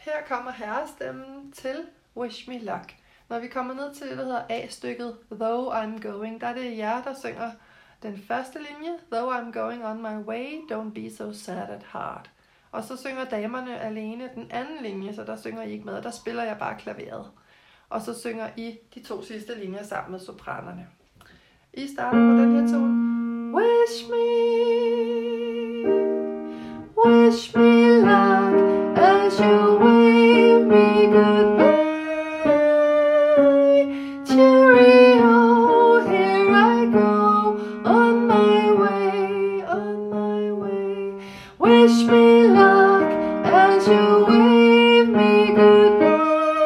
Her kommer herrestemmen til Wish Me Luck. Når vi kommer ned til det, der hedder A-stykket Though I'm Going, der er det jer, der synger den første linje. Though I'm going on my way, don't be so sad at heart. Og så synger damerne alene den anden linje, så der synger I ikke med. Der spiller jeg bare klaveret. Og så synger I de 2 sidste linjer sammen med sopranerne. I starter på den her tone. Wish me luck as you wave me goodbye. Cheerio, here I go on my way, on my way. Wish me luck as you wave me goodbye.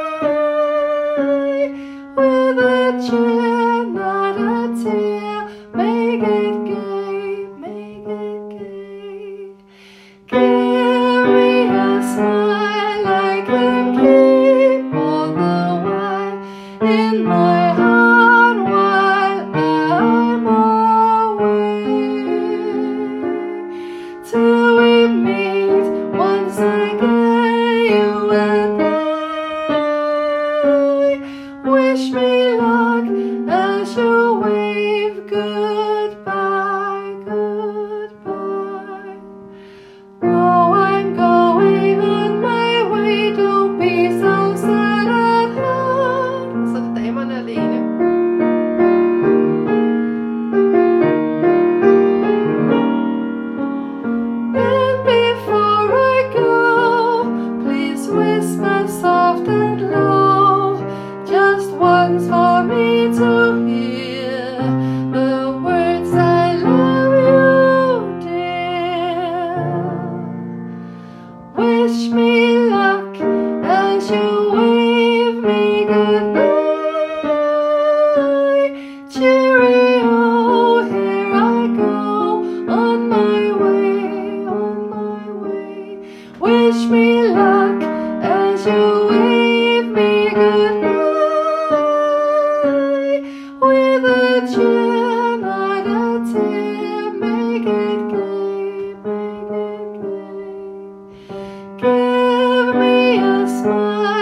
With a cheer, not a tear, make it gay, make it gay. Give me a smile I can keep all the while in my heart while I'm away. Till we meet once again, you and I. Wish me luck as you wave goodbye, goodbye. Oh, I'm going on my way, don't be so sad at heart. Så er damerne alene. And before I go, please whisper soft and low, just once for me to hear the words I love you, dear. Wish me luck as you wave me goodbye. Cheerio, here I go on my way, on my way. Wish me luck as you wave me goodbye. With a cheer, not a tear, make it gay, make it gay. Give me a smile